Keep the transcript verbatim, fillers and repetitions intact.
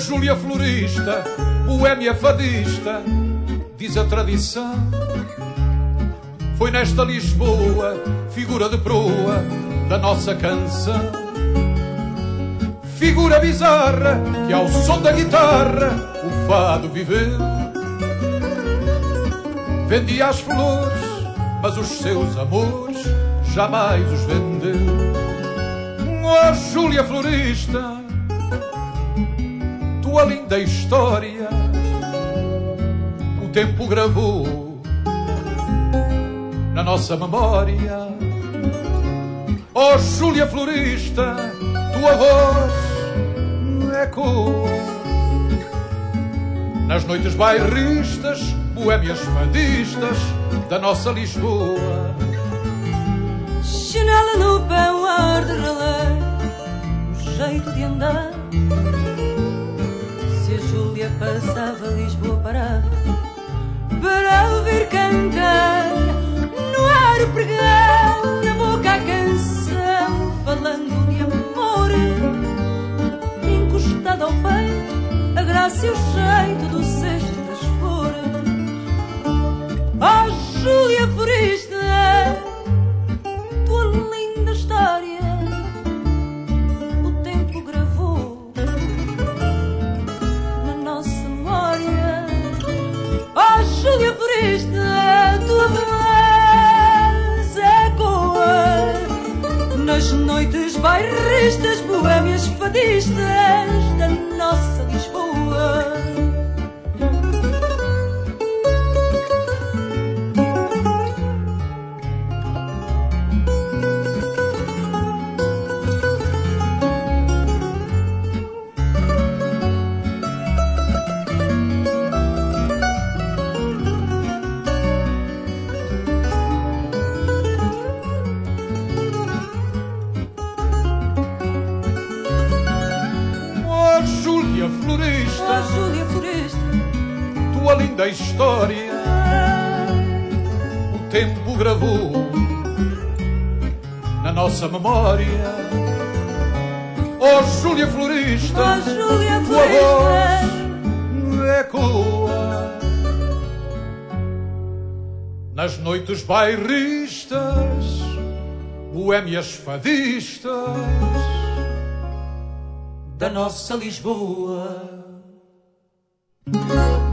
Júlia florista, boémia fadista, diz a tradição. Foi nesta Lisboa, figura de proa da nossa canção. Figura bizarra que ao som da guitarra o fado viveu. Vendia as flores, mas os seus amores jamais os vendeu. Oh, Júlia florista, tua linda história o tempo gravou na nossa memória. Oh, Júlia florista, tua voz ecoa nas noites bairristas, boémias fadistas da nossa Lisboa. Chinela no pé, o ar de relé, o jeito de andar. Se a Júlia passava, Lisboa parava para ouvir cantar. No ar o pregão, na boca a canção, falando de amor. Encostado ao peito, a graça e o jeito do cesto das flores. Oh, Júlia florista, tua linda história o tempo gravou na nossa memória. Oh, Júlia florista, tua voz ecoa nas noites bairristas, boémias fadistas da nossa Lisboa. Florista, oh, Júlia florista, tua linda história o tempo gravou na nossa memória. Oh, Júlia florista, oh, Júlia tua florista, voz ecoa nas noites bairristas, boémias fadistas da nossa Lisboa.